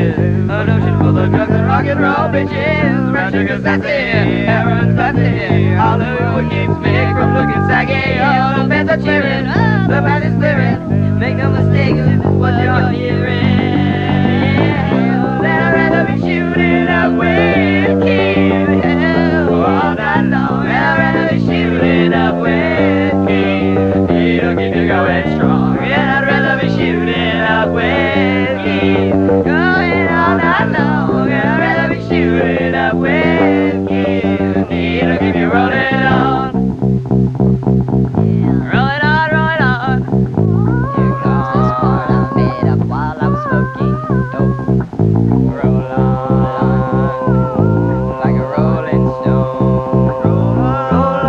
An ocean full of drugs and rock and roll bitches. Brown sugar sassy, heroin classy. Hollywood keeps me from looking saggy. All the bands are cheering, the band is clearing. Make no mistake, this is what you're hearing. Then I'd rather be shooting up whiskey all night long. I'd rather be shooting up whiskey. It'll keep you going strong. Yeah, I'd rather be shooting up whiskey going all night long. I'd rather be shooting up whiskey. It'll keep you rolling on. Rolling on, rolling on. Here comes this part I made up while I'm smoking dope. Roll on like a rolling stone. Roll on, roll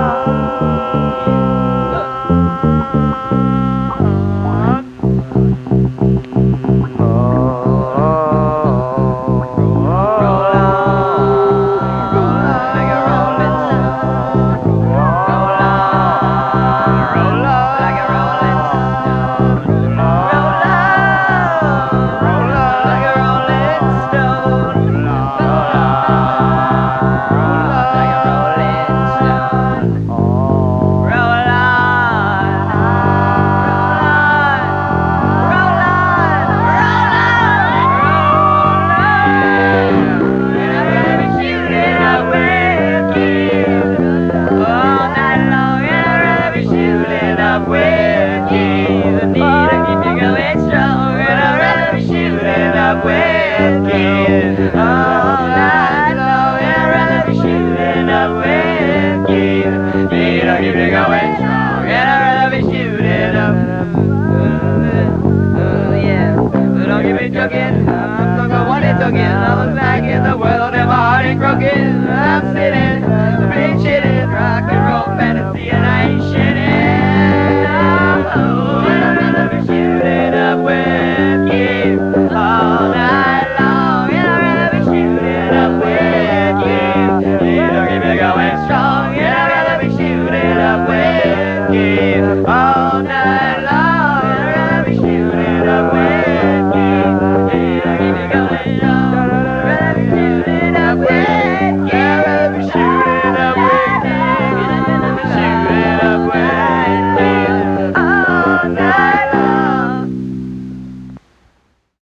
I was back in the world and my heart ain't broken. I'm sitting, big shitting, rock and roll fantasy, and I ain't shitting. Oh, and I'd rather be shooting up with you all night long. And I'd rather be shooting up with you. It'll keep me going strong. And I'd rather be shooting up with you all night long. And I'd rather be shooting up with you. It'll keep me going strong.